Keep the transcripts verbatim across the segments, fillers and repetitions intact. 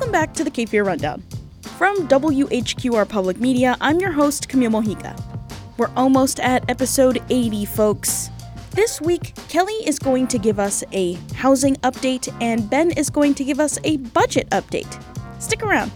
Welcome back to the Cape Fear Rundown. From W H Q R Public Media, I'm your host, Camille Mojica. We're almost at episode eighty, folks. This week, Kelly is going to give us a housing update, and Ben is going to give us a budget update. Stick around.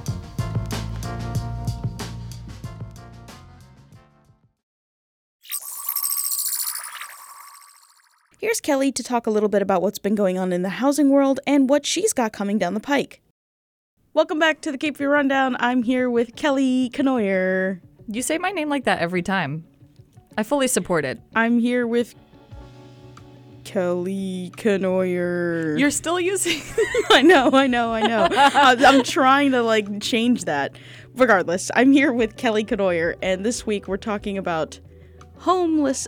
Here's Kelly to talk a little bit about what's been going on in the housing world and what she's got coming down the pike. Welcome back to the Cape Fear Rundown. I'm here with Kelly Kenoyer. You say my name like that every time. I fully support it. I'm here with Kelly Kenoyer. You're still using... I know, I know, I know. I'm trying to, like, change that. Regardless, I'm here with Kelly Kenoyer, and this week we're talking about homeless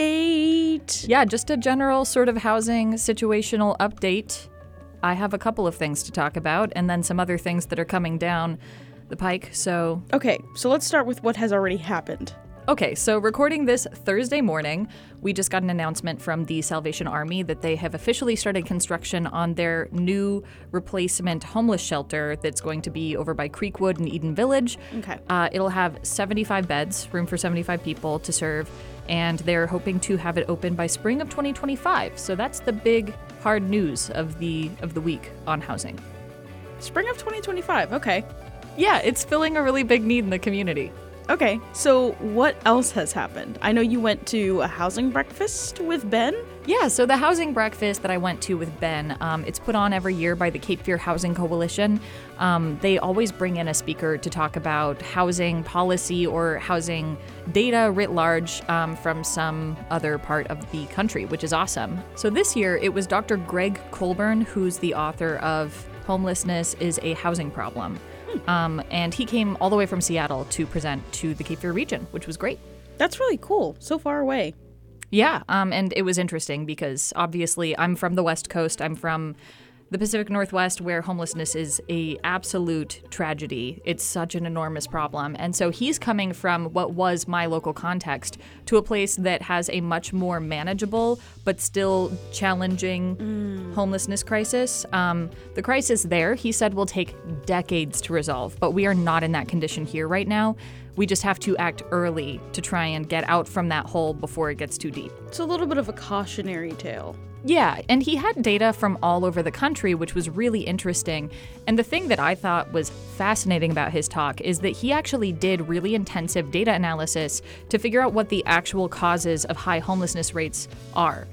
update. Yeah, just a general sort of housing situational update. I have a couple of things to talk about, and then some other things that are coming down the pike, so... Okay, so let's start with what has already happened. Okay, so recording this Thursday morning, we just got an announcement from the Salvation Army that they have officially started construction on their new replacement homeless shelter that's going to be over by Creekwood and Eden Village. Okay. Uh, it'll have seventy-five beds, room for seventy-five people to serve, and they're hoping to have it open by spring of twenty twenty-five. So that's the big, hard news of the of the week on housing. Spring of twenty twenty-five, okay. Yeah, it's filling a really big need in the community. Okay, so what else has happened? I know you went to a housing breakfast with Ben? Yeah, so the housing breakfast that I went to with Ben, um, it's put on every year by the Cape Fear Housing Coalition. Um, they always bring in a speaker to talk about housing policy or housing data writ large um, from some other part of the country, which is awesome. So this year, it was Doctor Greg Colburn, who's the author of Homelessness is a Housing Problem. Um, and he came all the way from Seattle to present to the Cape Fear region, which was great. That's really cool. So far away. Yeah, um, and it was interesting because obviously I'm from the West Coast. I'm from the Pacific Northwest, where homelessness is a absolute tragedy. It's such an enormous problem. And so he's coming from what was my local context to a place that has a much more manageable but still challenging mm. homelessness crisis. Um, the crisis there, he said, will take decades to resolve, but we are not in that condition here right now. We just have to act early to try and get out from that hole before it gets too deep. It's a little bit of a cautionary tale. Yeah, and he had data from all over the country, which was really interesting. And the thing that I thought was fascinating about his talk is that he actually did really intensive data analysis to figure out what the actual causes of high homelessness rates are.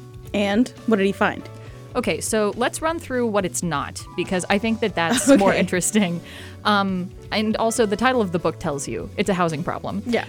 And what did he find? Okay, so let's run through what it's not, because I think that that's okay. more interesting. Um, and also, the title of the book tells you it's a housing problem. Yeah.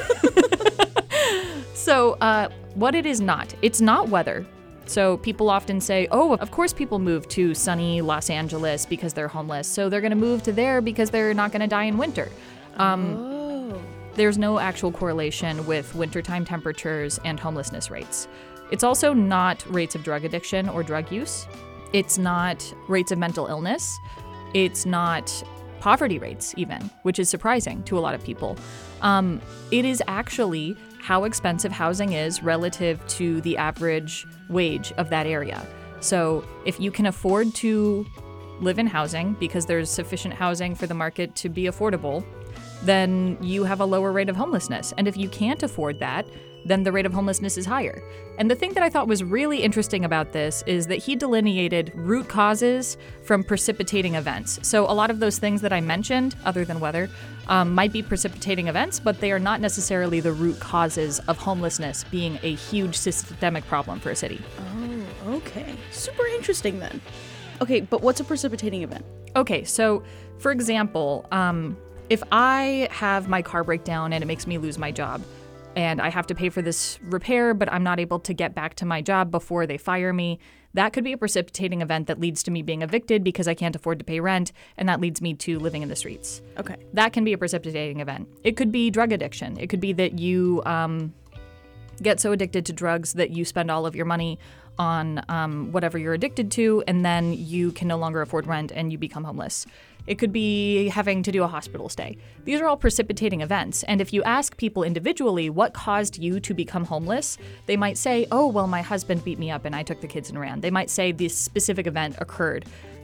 So, uh, what it is not, it's not weather. So people often say, oh, of course people move to sunny Los Angeles because they're homeless, so they're going to move to there because they're not going to die in winter. Um, oh. There's no actual correlation with wintertime temperatures and homelessness rates. It's also not rates of drug addiction or drug use. It's not rates of mental illness. It's not poverty rates even, which is surprising to a lot of people. Um, it is actually how expensive housing is relative to the average wage of that area. So if you can afford to live in housing because there's sufficient housing for the market to be affordable, then you have a lower rate of homelessness. And if you can't afford that, then the rate of homelessness is higher. And the thing that I thought was really interesting about this is that he delineated root causes from precipitating events. So a lot of those things that I mentioned, other than weather, um, might be precipitating events, but they are not necessarily the root causes of homelessness being a huge systemic problem for a city. Oh, okay. Super interesting then. Okay, but what's a precipitating event? Okay, so for example, um, if I have my car break down and it makes me lose my job, and I have to pay for this repair, but I'm not able to get back to my job before they fire me, that could be a precipitating event that leads to me being evicted because I can't afford to pay rent, and that leads me to living in the streets. Okay. That can be a precipitating event. It could be drug addiction. It could be that you um, get so addicted to drugs that you spend all of your money on um, whatever you're addicted to, and then you can no longer afford rent and you become homeless. It could be having to do a hospital stay. These are all precipitating events. And if you ask people individually what caused you to become homeless, they might say, oh, well, my husband beat me up and I took the kids and ran. They might say this specific event occurred.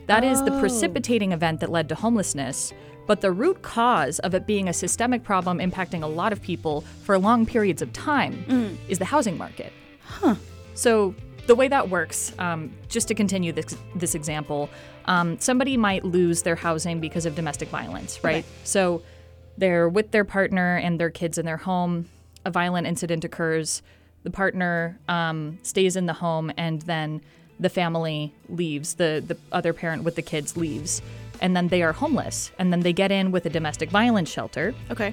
That is the Oh. precipitating event that led to homelessness. But the root cause of it being a systemic problem impacting a lot of people for long periods of time Mm. is the housing market. Huh. So the way that works, um, just to continue this, this example, um, somebody might lose their housing because of domestic violence, right? Okay. So they're with their partner and their kids in their home. A violent incident occurs. The partner um, stays in the home, and then the family leaves. The, the other parent with the kids leaves. And then they are homeless. And then they get in with a domestic violence shelter. Okay.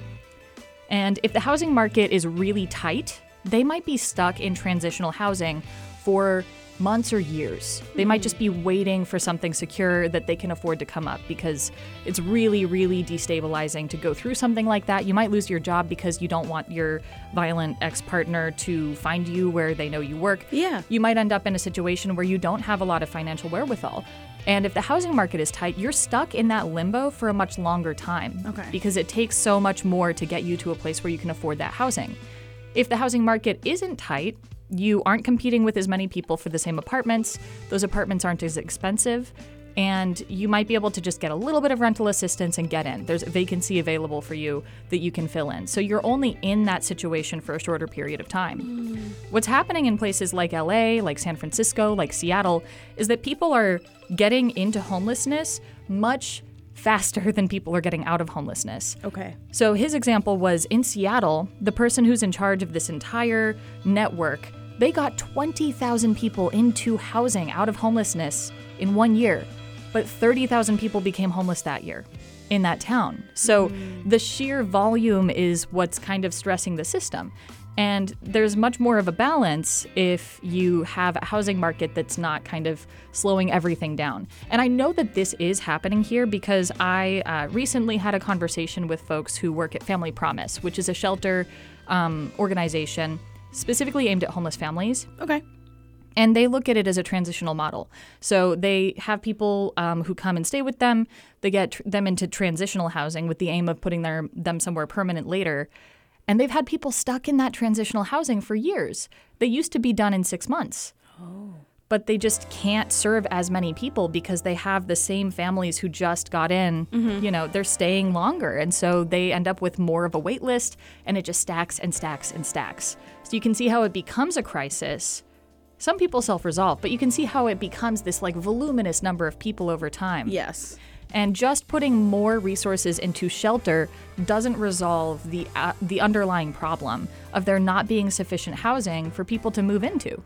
And if the housing market is really tight, they might be stuck in transitional housing for months or years. They might just be waiting for something secure that they can afford to come up, because it's really, really destabilizing to go through something like that. You might lose your job because you don't want your violent ex-partner to find you where they know you work. Yeah. You might end up in a situation where you don't have a lot of financial wherewithal. And if the housing market is tight, you're stuck in that limbo for a much longer time. Okay. Because it takes so much more to get you to a place where you can afford that housing. If the housing market isn't tight, you aren't competing with as many people for the same apartments. Those apartments aren't as expensive. And you might be able to just get a little bit of rental assistance and get in. There's a vacancy available for you that you can fill in. So you're only in that situation for a shorter period of time. Mm. What's happening in places like L A, like San Francisco, like Seattle, is that people are getting into homelessness much faster than people are getting out of homelessness. Okay. So his example was in Seattle, the person who's in charge of this entire network, they got twenty thousand people into housing out of homelessness in one year. But thirty thousand people became homeless that year in that town. So mm. the sheer volume is what's kind of stressing the system. And there's much more of a balance if you have a housing market that's not kind of slowing everything down. And I know that this is happening here because I uh, recently had a conversation with folks who work at Family Promise, which is a shelter um, organization specifically aimed at homeless families. Okay. And they look at it as a transitional model. So they have people um, who come and stay with them. They get tr- them into transitional housing with the aim of putting their, them somewhere permanent later. And they've had people stuck in that transitional housing for years. They used to be done in six months. Oh. But they just can't serve as many people because they have the same families who just got in. Mm-hmm. You know, they're staying longer. And so they end up with more of a wait list, and it just stacks and stacks and stacks. So you can see how it becomes a crisis. Some people self-resolve, but you can see how it becomes this like voluminous number of people over time. Yes. And just putting more resources into shelter doesn't resolve the uh, the underlying problem of there not being sufficient housing for people to move into.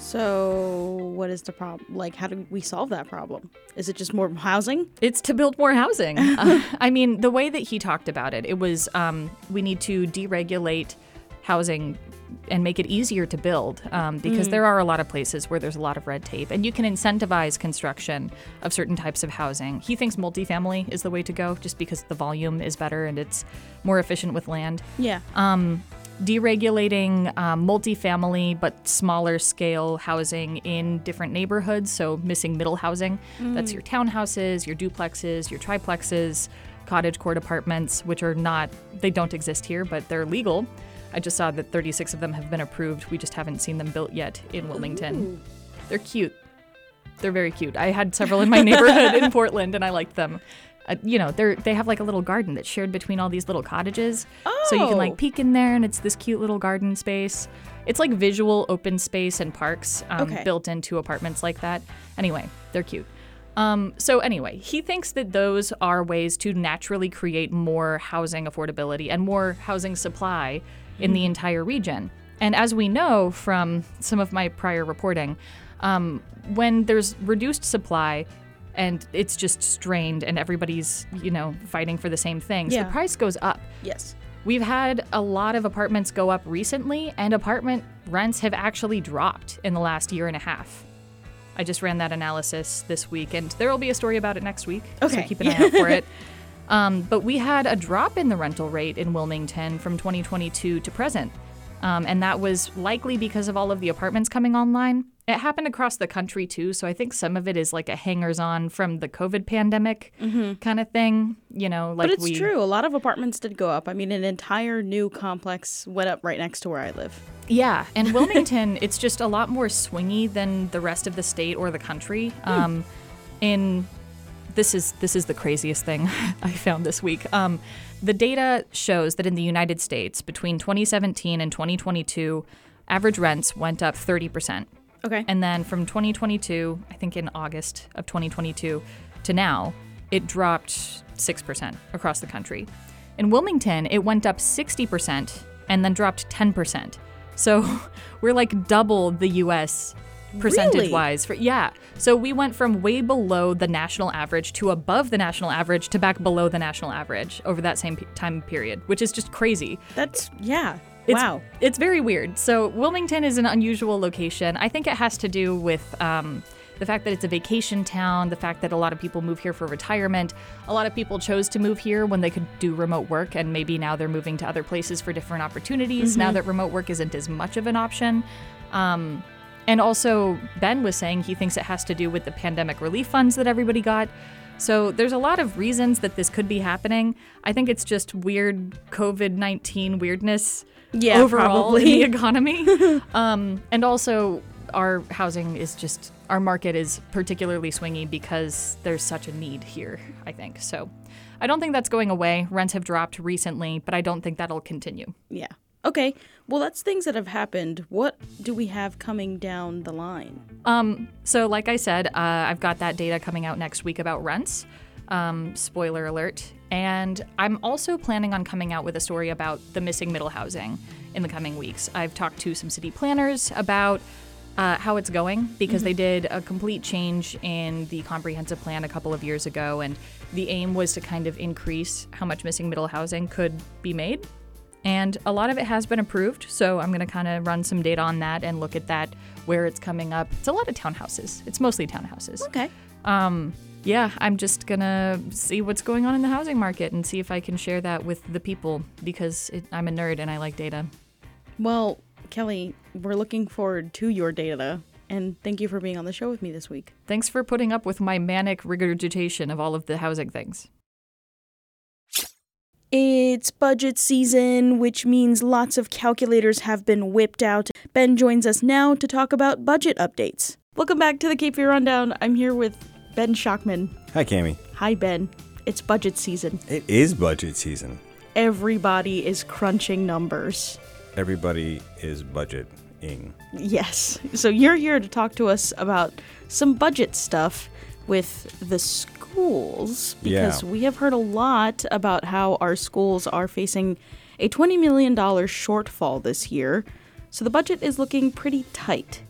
So what is the problem? Like, how do we solve that problem? Is it just more housing? It's to build more housing. uh, I mean, the way that he talked about it, it was um, we need to deregulate housing and make it easier to build um, because mm. there are a lot of places where there's a lot of red tape, and you can incentivize construction of certain types of housing. He thinks multifamily is the way to go just because the volume is better and it's more efficient with land. Yeah. Um, deregulating um, multifamily but smaller scale housing in different neighborhoods, so missing middle housing. Mm. That's your townhouses, your duplexes, your triplexes, cottage court apartments, which are not, they don't exist here, but they're legal. I just saw that thirty-six of them have been approved. We just haven't seen them built yet in Wilmington. Ooh. They're cute. They're very cute. I had several in my neighborhood in Portland, and I liked them. Uh, you know, they're they have like a little garden that's shared between all these little cottages. Oh. So you can like peek in there, and it's this cute little garden space. It's like visual open space and parks um, okay. built into apartments like that. Anyway, they're cute. Um, so anyway, he thinks that those are ways to naturally create more housing affordability and more housing supply in the entire region. And as we know from some of my prior reporting, um, when there's reduced supply and it's just strained and everybody's, you know, fighting for the same things, yeah. the price goes up. Yes. We've had a lot of apartments go up recently, and apartment rents have actually dropped in the last year and a half. I just ran that analysis this week, and there will be a story about it next week, okay. so keep an eye out for it. Um, but we had a drop in the rental rate in Wilmington from twenty twenty-two to present. Um, and that was likely because of all of the apartments coming online. It happened across the country, too. So I think some of it is like a hangers-on from the COVID pandemic mm-hmm. kind of thing. You know, like But it's we... true. A lot of apartments did go up. I mean, an entire new complex went up right next to where I live. Yeah. And Wilmington, it's just a lot more swingy than the rest of the state or the country. Um, in this is this is the craziest thing I found this week. Um, the data shows that in the United States, between twenty seventeen and twenty twenty-two, average rents went up thirty percent. Okay. And then from twenty twenty-two, I think in August of twenty twenty-two to now, it dropped six percent across the country. In Wilmington, it went up sixty percent and then dropped ten percent. So we're like double the U S percentage-wise. For, yeah. So we went from way below the national average to above the national average to back below the national average over that same p- time period, which is just crazy. That's, yeah. It's, wow. It's very weird. So Wilmington is an unusual location. I think it has to do with um, the fact that it's a vacation town, the fact that a lot of people move here for retirement. A lot of people chose to move here when they could do remote work, and maybe now they're moving to other places for different opportunities, mm-hmm. now that remote work isn't as much of an option. Um, and also, Ben was saying he thinks it has to do with the pandemic relief funds that everybody got. So there's a lot of reasons that this could be happening. I think it's just weird covid nineteen weirdness yeah, overall probably. in the economy. um, and also, our housing is just, our market is particularly swingy because there's such a need here, I think. So I don't think that's going away. Rents have dropped recently, but I don't think that'll continue. Yeah. Okay. Well, that's things that have happened. What do we have coming down the line? Um, so like I said, uh, I've got that data coming out next week about rents. Um, spoiler alert. And I'm also planning on coming out with a story about the missing middle housing in the coming weeks. I've talked to some city planners about uh, how it's going because mm-hmm. they did a complete change in the comprehensive plan a couple of years ago. And the aim was to kind of increase how much missing middle housing could be made. And a lot of it has been approved, so I'm going to kind of run some data on that and look at that, where it's coming up. It's a lot of townhouses. It's mostly townhouses. Okay. Um, yeah, I'm just going to see what's going on in the housing market and see if I can share that with the people because it, I'm a nerd and I like data. Well, Kelly, we're looking forward to your data, and thank you for being on the show with me this week. Thanks for putting up with my manic regurgitation of all of the housing things. It's budget season, which means lots of calculators have been whipped out. Ben joins us now to talk about budget updates. Welcome back to the Cape Fear Rundown. I'm here with Ben Schachtman. Hi, Cami. Hi, Ben. It's budget season. It is budget season. Everybody is crunching numbers. Everybody is budgeting. Yes. So you're here to talk to us about some budget stuff with the schools, because yeah. we have heard a lot about how our schools are facing a twenty million dollars shortfall this year. So the budget is looking pretty tight.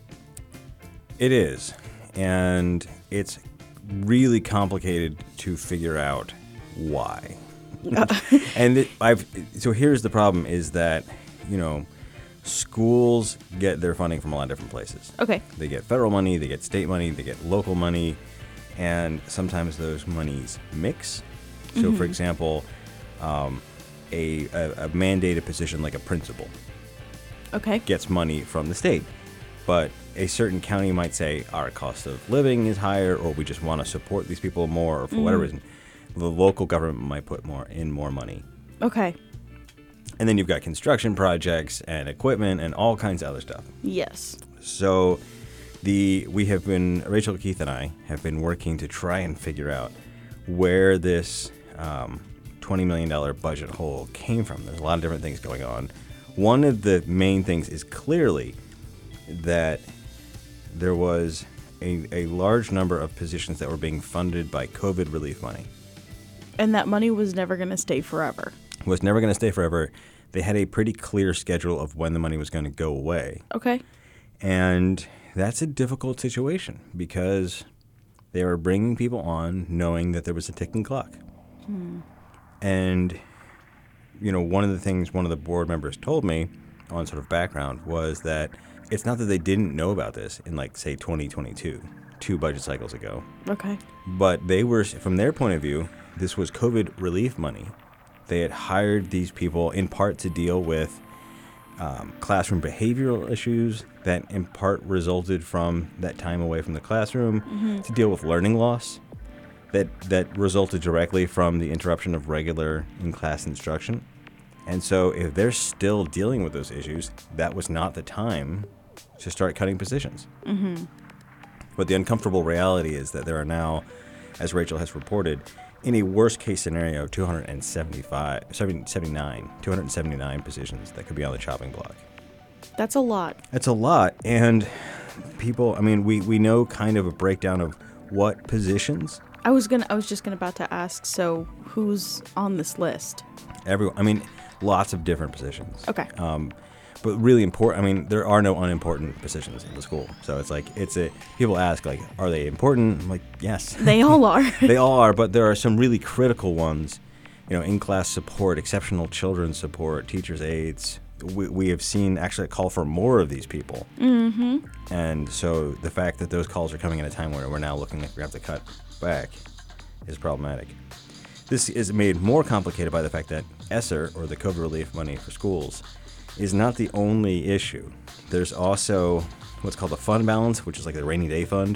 It is. And it's really complicated to figure out why. Uh. and it, I've so here's the problem is that, you know, schools get their funding from a lot of different places. Okay. They get federal money, they get state money, they get local money. And sometimes those monies mix. So, mm-hmm. for example, um, a, a, a mandated position like a principal okay. gets money from the state. But a certain county might say our cost of living is higher, or we just want to support these people more, or for mm-hmm. whatever reason. The local government might put more in more money. Okay. And then you've got construction projects and equipment and all kinds of other stuff. Yes. So... The we have been Rachel Keith and I have been working to try and figure out where this um, twenty million dollars budget hole came from. There's a lot of different things going on. One of the main things is clearly that there was a, a large number of positions that were being funded by COVID relief money. And that money was never going to stay forever. Was never going to stay forever. They had a pretty clear schedule of when the money was going to go away. Okay. And that's a difficult situation because they were bringing people on knowing that there was a ticking clock. Hmm. And, you know, one of the things one of the board members told me on sort of background was that it's not that they didn't know about this in, like, say, twenty twenty-two, two budget cycles ago. Okay. But they were, from their point of view, this was COVID relief money. They had hired these people in part to deal with Um, classroom behavioral issues that in part resulted from that time away from the classroom, mm-hmm. to deal with learning loss that that resulted directly from the interruption of regular in-class instruction. And so if they're still dealing with those issues, that was not the time to start cutting positions. Mm-hmm. But the uncomfortable reality is that there are now as Rachel has reported, in a worst-case scenario, two hundred seventy-five, seventy-nine, two hundred seventy-nine positions that could be on the chopping block. That's a lot. That's a lot, and people, I mean, we, we know kind of a breakdown of what positions. I was gonna. I was just gonna about to ask. So, who's on this list? Everyone. I mean, lots of different positions. Okay. Um, but really important. I mean, there are no unimportant positions in the school. So it's like it's a. People ask like, are they important? I'm like, yes. They all are. They all are. But there are some really critical ones. You know, in-class support, exceptional children's support, teachers' aides. We, we have seen actually a call for more of these people. Mm-hmm. And so the fact that those calls are coming at a time where we're now looking like we have to cut back is problematic. This is made more complicated by the fact that ESSER, or the COVID relief money for schools, is not the only issue. There's also what's called the fund balance, which is like the rainy day fund.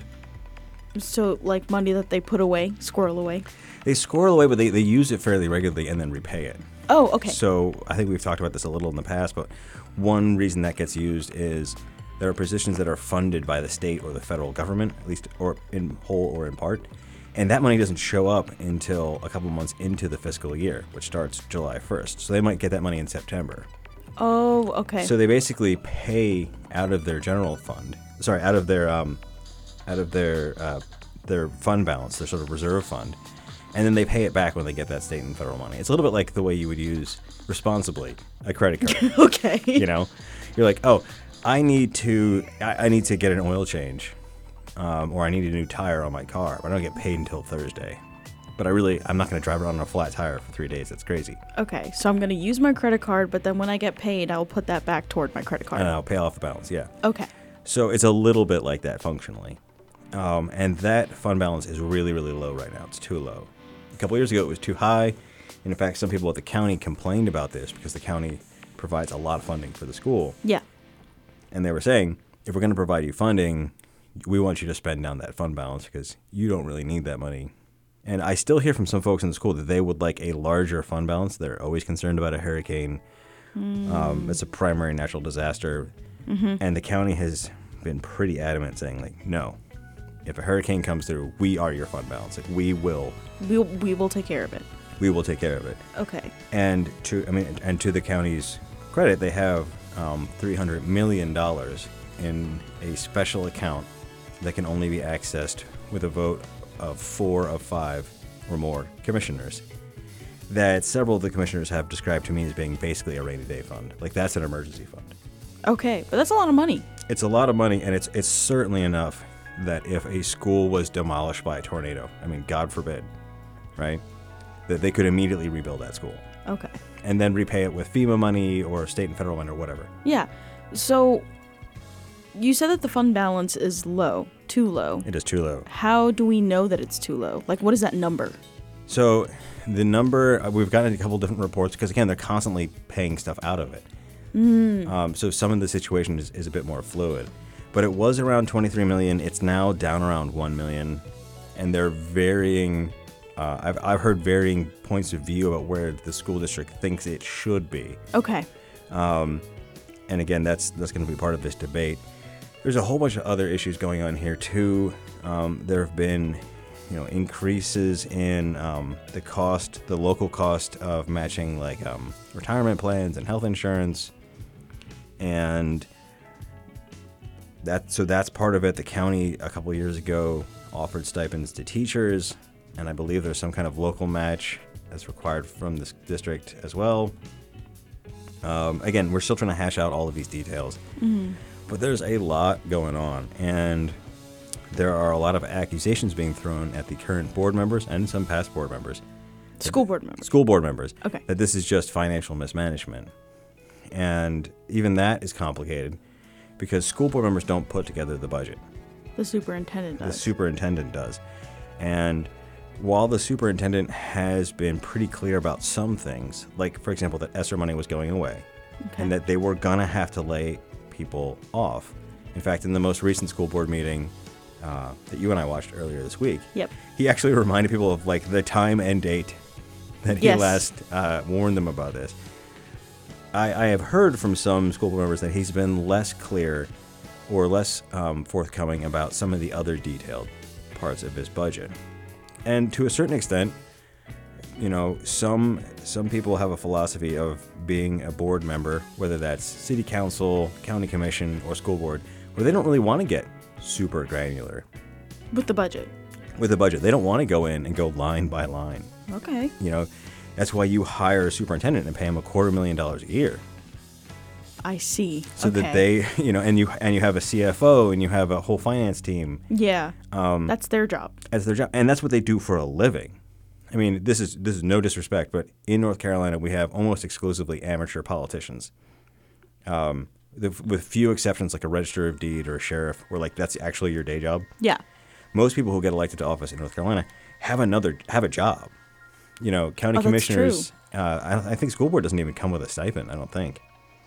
So, like money that they put away, squirrel away. They squirrel away, but they, they use it fairly regularly and then repay it. Oh, okay. So I think we've talked about this a little in the past, but one reason that gets used is there are positions that are funded by the state or the federal government, at least or in whole or in part, and that money doesn't show up until a couple months into the fiscal year, which starts July first. So they might get that money in September. Oh, okay. So they basically pay out of their general fund, sorry, out of their um, out of their uh, their fund balance, their sort of reserve fund. And then they pay it back when they get that state and federal money. It's a little bit like the way you would use responsibly a credit card. Okay. You know, you're like, oh, I need to, I, I need to get an oil change, um, or I need a new tire on my car, but I don't get paid until Thursday. But I really, I'm not going to drive around on a flat tire for three days. That's crazy. Okay, so I'm going to use my credit card, but then when I get paid, I'll put that back toward my credit card. And I'll pay off the balance. Yeah. Okay. So it's a little bit like that functionally, um, and that fund balance is really, really low right now. It's too low. A couple years ago, it was too high. And in fact, some people at the county complained about this because the county provides a lot of funding for the school. Yeah. And they were saying, if we're going to provide you funding, we want you to spend down that fund balance because you don't really need that money. And I still hear from some folks in the school that they would like a larger fund balance. They're always concerned about a hurricane. Mm. Um, it's a primary natural disaster. Mm-hmm. And the county has been pretty adamant saying, like, no. If a hurricane comes through, we are your fund balance. Like, we will. We we will take care of it. We will take care of it. Okay. And to I mean, and to the county's credit, they have um, three hundred million dollars in a special account that can only be accessed with a vote of four of five or more commissioners. That several of the commissioners have described to me as being basically a rainy day fund. Like, that's an emergency fund. Okay, but that's a lot of money. It's a lot of money, and it's it's certainly enough that if a school was demolished by a tornado, I mean, God forbid, right, that they could immediately rebuild that school. Okay. And then repay it with FEMA money or state and federal money or whatever. Yeah. So you said that the fund balance is low, too low. It is too low. How do we know that it's too low? Like, what is that number? So the number, uh, we've gotten a couple different reports because, again, they're constantly paying stuff out of it. Mm. Um, so some of the situation is, is a bit more fluid. But it was around twenty-three million dollars. It's now down around one million dollars. And they're varying, uh, I've, I've heard varying points of view about where the school district thinks it should be. Okay. Um, and again, that's that's going to be part of this debate. There's a whole bunch of other issues going on here, too. Um, there have been, you know, increases in um, the cost, the local cost of matching, like, um, retirement plans and health insurance. And That, so that's part of it. The county a couple years ago offered stipends to teachers, and I believe there's some kind of local match that's required from this district as well. Um, again, we're still trying to hash out all of these details, mm-hmm. but there's a lot going on, and there are a lot of accusations being thrown at the current board members and some past board members. School board members. School board members. Okay. That this is just financial mismanagement. And even that is complicated. Because school board members don't put together the budget. The superintendent does. The superintendent does. And while the superintendent has been pretty clear about some things, like, for example, that ESSER money was going away, okay. and that they were going to have to lay people off. In fact, in the most recent school board meeting uh, that you and I watched earlier this week, yep. he actually reminded people of, like, the time and date that he yes. last uh, warned them about this. I, I have heard from some school board members that he's been less clear or less um, forthcoming about some of the other detailed parts of his budget. and to a certain extent, you know, some some people have a philosophy of being a board member, whether that's city council, county commission, or school board, where they don't really want to get super granular With the budget. with the budget. They don't want to go in and go line by line. Okay. You know, that's why you hire a superintendent and pay him a quarter million dollars a year. I see. So okay. that they, you know, and you and you have a C F O and you have a whole finance team. Yeah. Um, that's their job. As their job, and that's what they do for a living. I mean, this is this is no disrespect, but in North Carolina, we have almost exclusively amateur politicians. Um, the, with few exceptions, like a register of deed or a sheriff, where like that's actually your day job. Yeah. Most people who get elected to office in North Carolina have another have a job. You know, county Oh, that's commissioners. Uh, I, I think school board doesn't even come with a stipend. I don't think.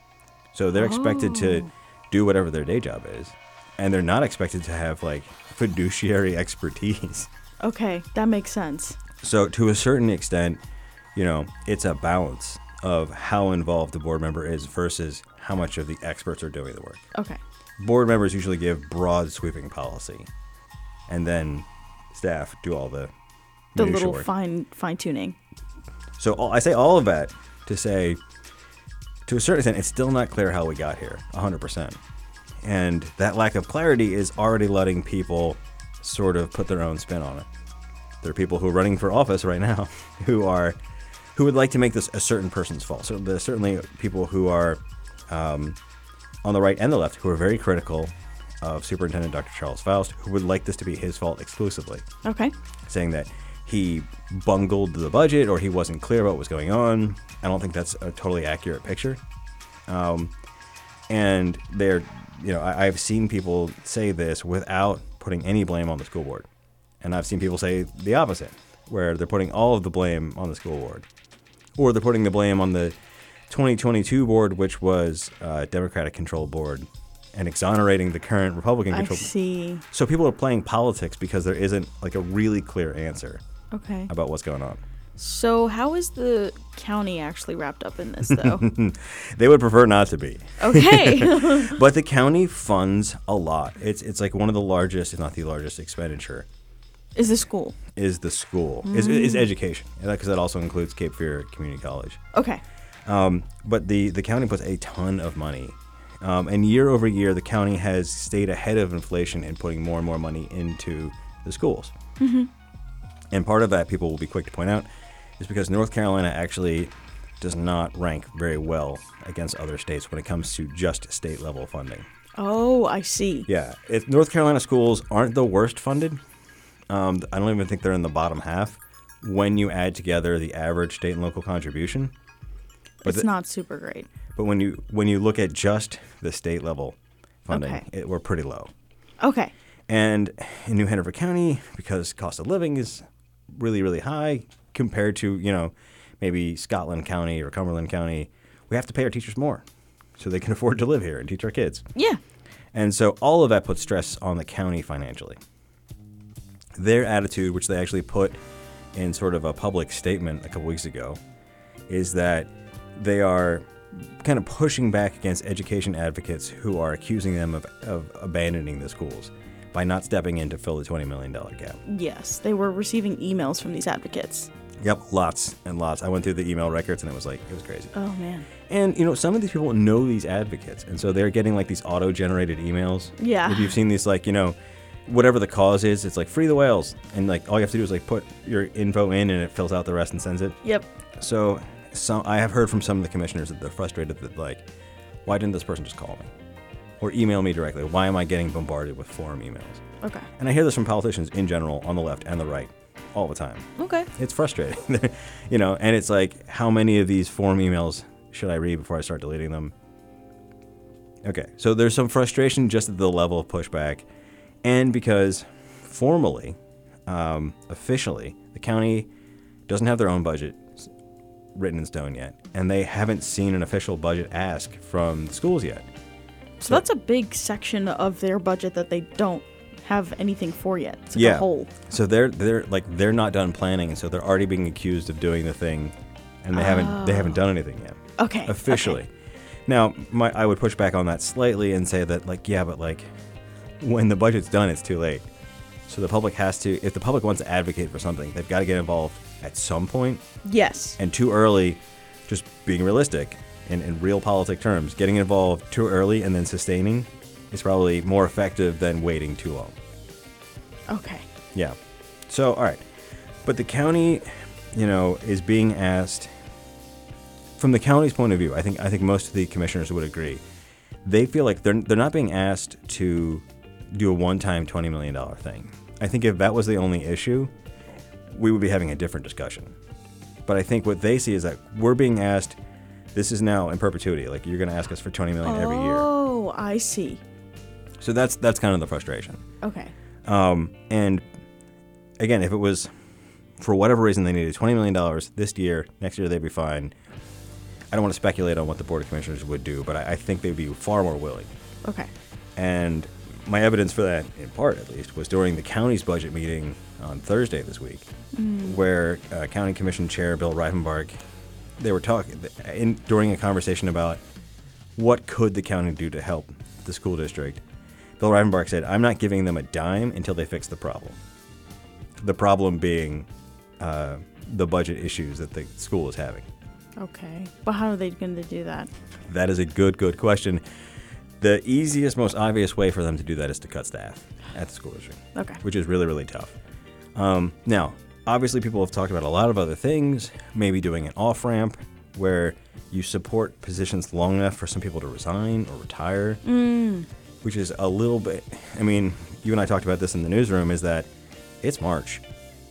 So they're expected to Oh. do whatever their day job is, and they're not expected to have like fiduciary expertise. Okay, that makes sense. So to a certain extent, you know, it's a balance of how involved the board member is versus how much of the experts are doing the work. Okay. Board members usually give broad sweeping policy, and then staff do all the The minutia little work. fine fine tuning. So all, I say all of that to say, to a certain extent, it's still not clear how we got here, one hundred percent. And that lack of clarity is already letting people sort of put their own spin on it. There are people who are running for office right now who are who would like to make this a certain person's fault. So there's certainly people who are um, on the right and the left who are very critical of Superintendent Doctor Charles Faust, who would like this to be his fault exclusively, Okay. saying that he bungled the budget or he wasn't clear about what was going on. I don't think that's a totally accurate picture. Um, and they're, you know, I, I've seen people say this without putting any blame on the school board. And I've seen people say the opposite, where they're putting all of the blame on the school board. Or they're putting the blame on the twenty twenty-two board, which was a Democratic-controlled board, and exonerating the current I Republican-controlled. see. So people are playing politics because there isn't like a really clear answer Okay. about what's going on. So how is the county actually wrapped up in this, though? They would prefer not to be. Okay. But the county funds a lot. It's it's like one of the largest, if not the largest, expenditure Is the school? is the school, is, is education, because that also includes Cape Fear Community College. Okay. Um, but the, the county puts a ton of money. Um, and year over year, the county has stayed ahead of inflation in putting more and more money into the schools. Mm-hmm. And part of that, people will be quick to point out, is because North Carolina actually does not rank very well against other states when it comes to just state level funding. Oh, I see. Yeah, if North Carolina schools aren't the worst funded. Um, I don't even think they're in the bottom half when you add together the average state and local contribution. But It's the- not super great. But when you when you look at just the state level funding, Okay. it, we're pretty low. Okay. And in New Hanover County, because cost of living is really, really high compared to, you know, maybe Scotland County or Cumberland County, we have to pay our teachers more so they can afford to live here and teach our kids. Yeah. And so all of that puts stress on the county financially. Their attitude, which they actually put in sort of a public statement a couple weeks ago, is that they are kind of pushing back against education advocates who are accusing them of, of abandoning the schools by not stepping in to fill the twenty million dollars gap. Yes, they were receiving emails from these advocates. Yep, lots and lots. I went through the email records and it was like, it was crazy. Oh, man. And, you know, some of these people know these advocates, and so they're getting like these auto-generated emails. Yeah. If you've seen these, like, you know, whatever the cause is, it's like free the whales, and like all you have to do is like put your info in and it fills out the rest and sends it. Yep. So some I have heard from some of the commissioners that they're frustrated that, like, why didn't this person just call me or email me directly? Why am I getting bombarded with forum emails? Okay. And I hear this from politicians in general on the left and the right all the time. Okay. It's frustrating, you know, and it's like, how many of these forum emails should I read before I start deleting them? Okay, so there's some frustration just at the level of pushback, and because formally, um, officially, the county doesn't have their own budget written in stone yet, and they haven't seen an official budget ask from the schools yet. So that's a big section of their budget that they don't have anything for yet. It's like Yeah. a hole. So they're they're like they're not done planning, and so they're already being accused of doing the thing, and they haven't they haven't done anything yet. Okay. Officially. Okay. Now, my, I would push back on that slightly and say that, like, yeah, but like, when the budget's done, it's too late. So the public has to, if the public wants to advocate for something, they've got to get involved at some point. Yes. And too early, just being realistic in, in real politic terms, getting involved too early and then sustaining is probably more effective than waiting too long. Okay. Yeah. So, all right. But the county, you know, is being asked, from the county's point of view, I think I think most of the commissioners would agree. They feel like they're they're not being asked to do a one-time twenty million dollars thing. I think if that was the only issue, we would be having a different discussion. But I think what they see is that we're being asked, this is now in perpetuity. Like, you're going to ask us for twenty million dollars every year. Oh, I see. So that's that's kind of the frustration. Okay. Um, and again, if it was, for whatever reason, they needed twenty million dollars this year, next year they'd be fine. I don't want to speculate on what the Board of Commissioners would do, but I, I think they'd be far more willing. Okay. And my evidence for that, in part at least, was during the county's budget meeting on Thursday this week, mm. where uh, County Commission Chair Bill Reifenbark, they were talking in, during a conversation about what could the county do to help the school district. Bill Reifenbark said, I'm not giving them a dime until they fix the problem. The problem being uh, the budget issues that the school is having. Okay. But how are they going to do that? That is a good, good question. The easiest, most obvious way for them to do that is to cut staff at the school district. Okay. Which is really, really tough. Um, now, obviously people have talked about a lot of other things, maybe doing an off-ramp where you support positions long enough for some people to resign or retire, mm. which is a little bit, I mean, you and I talked about this in the newsroom, is that it's March.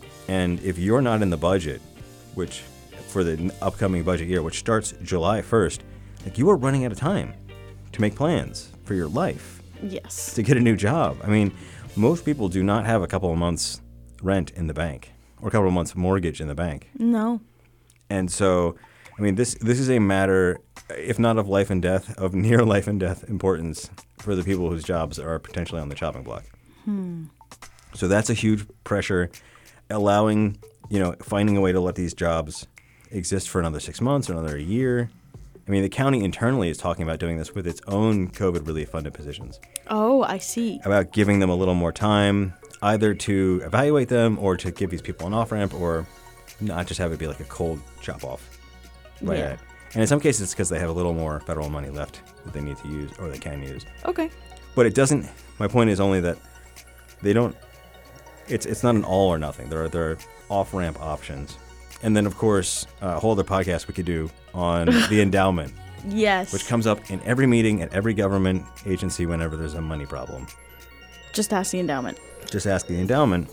And if you're not in the budget, which for the upcoming budget year, which starts July first, like, you are running out of time to make plans for your life. Yes. To get a new job. I mean, most people do not have a couple of months rent in the bank or a couple of months mortgage in the bank. No. And so, I mean, this this is a matter, if not of life and death, of near life and death importance for the people whose jobs are potentially on the chopping block. Hmm. So that's a huge pressure, allowing, you know, finding a way to let these jobs exist for another six months or another year. I mean, the county internally is talking about doing this with its own COVID relief funded positions. Oh, I see. About giving them a little more time, either to evaluate them or to give these people an off-ramp, or not just have it be like a cold chop-off. Yeah. That. And in some cases, it's because they have a little more federal money left that they need to use or they can use. Okay. But it doesn't, my point is only that they don't, it's it's not an all or nothing. There are, there are off-ramp options. And then, of course, a whole other podcast we could do on the endowment. Yes. Which comes up in every meeting at every government agency whenever there's a money problem. Just ask the endowment. Just ask the endowment.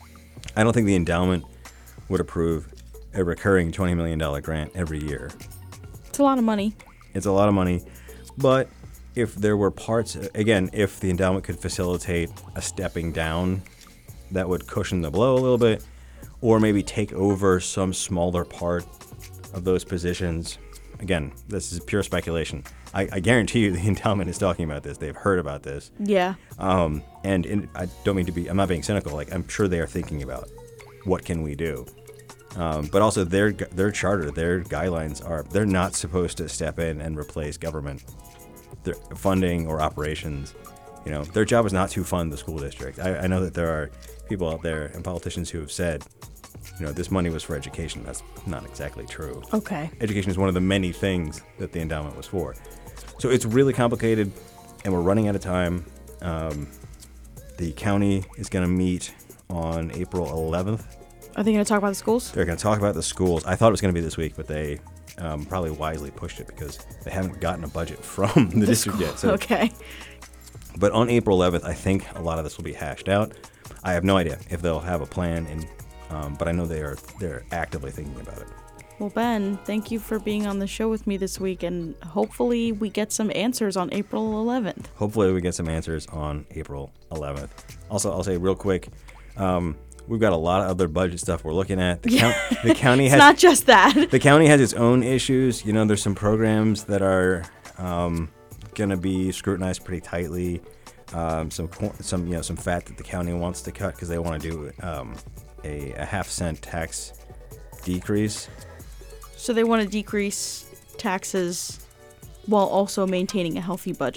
I don't think the endowment would approve a recurring twenty million dollars grant every year. It's a lot of money. It's a lot of money. But if there were parts, again, if the endowment could facilitate a stepping down that would cushion the blow a little bit, or maybe take over some smaller part of those positions. Again, this is pure speculation. I, I guarantee you the endowment is talking about this. They've heard about this. Yeah. Um, and in, I don't mean to be, I'm not being cynical. Like, I'm sure they are thinking about what can we do. Um, but also their their charter, their guidelines are, they're not supposed to step in and replace government their funding or operations. You know, their job is not to fund the school district. I, I know that there are people out there and politicians who have said, you know, this money was for education. That's not exactly true. Okay. Education is one of the many things that the endowment was for. So it's really complicated, and we're running out of time. Um, the county is going to meet on April eleventh. Are they going to talk about the schools? They're going to talk about the schools. I thought it was going to be this week, but they um, probably wisely pushed it because they haven't gotten a budget from the, the district school. yet. So. Okay. But on April eleventh, I think a lot of this will be hashed out. I have no idea if they'll have a plan, and um, but I know they are they're actively thinking about it. Well, Ben, thank you for being on the show with me this week, and hopefully we get some answers on April eleventh. Hopefully we get some answers on April eleventh. Also, I'll say real quick, um, we've got a lot of other budget stuff we're looking at. The, yeah. count, the county it's has not just that. The county has its own issues. You know, there's some programs that are um, going to be scrutinized pretty tightly. Um, some some you know some fat that the county wants to cut because they want to do um, a, a half cent tax decrease. So they want to decrease taxes while also maintaining a healthy budget.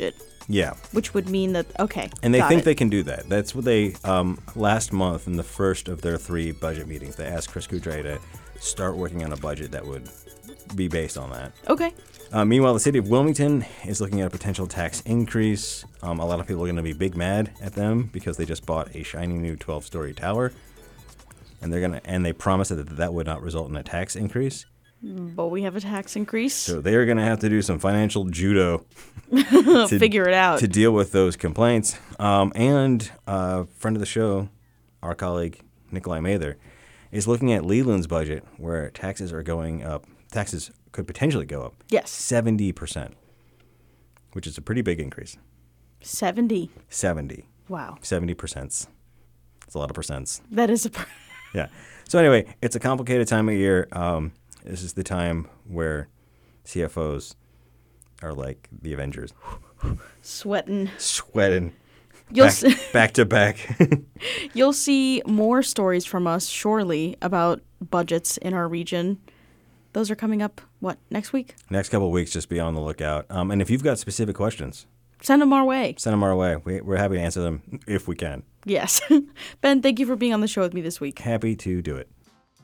Yeah. Which would mean that, okay. And they got think it. they can do that. That's what they, um, last month in the first of their three budget meetings, they asked Chris Coudray to start working on a budget that would be based on that. Okay. Uh, meanwhile, the city of Wilmington is looking at a potential tax increase. Um, a lot of people are going to be big mad at them because they just bought a shiny new twelve-story tower, and they're gonna and they promised that that would not result in a tax increase. But we have a tax increase. So they are going to have to do some financial judo to Figure it out. to deal with those complaints. Um, and a uh, friend of the show, our colleague Nikolai Mather, is looking at Leland's budget, where taxes are going up. Taxes could potentially go up. Yes. seventy percent, which is a pretty big increase. seventy. seventy. Wow. seventy percent. It's a lot of percents. That is a... Per- Yeah. So anyway, it's a complicated time of year. Um, this is the time where C F Os are like the Avengers. Sweating. Sweating. You'll back, s- back to back. You'll see more stories from us, surely, about budgets in our region. Those are coming up, what, next week? Next couple of weeks, just be on the lookout. Um, and if you've got specific questions, Send them our way. send them our way. We, we're happy to answer them if we can. Yes. Ben, thank you for being on the show with me this week. Happy to do it.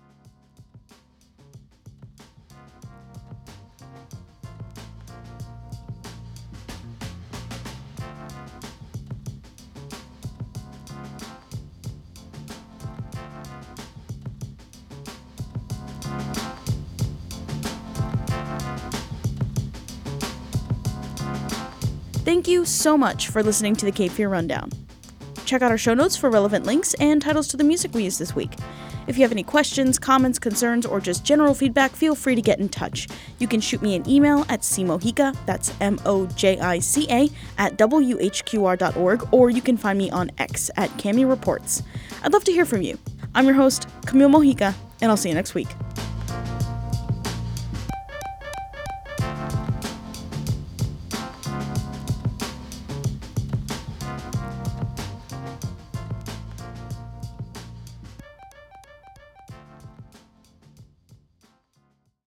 Thank you so much for listening to the Cape Fear Rundown. Check out our show notes for relevant links and titles to the music we used this week. If you have any questions, comments, concerns, or just general feedback, feel free to get in touch. You can shoot me an email at cmojica, that's M O J I C A, at W H Q R dot org, or you can find me on X at Cami Reports. I'd love to hear from you. I'm your host, Camille Mojica, and I'll see you next week.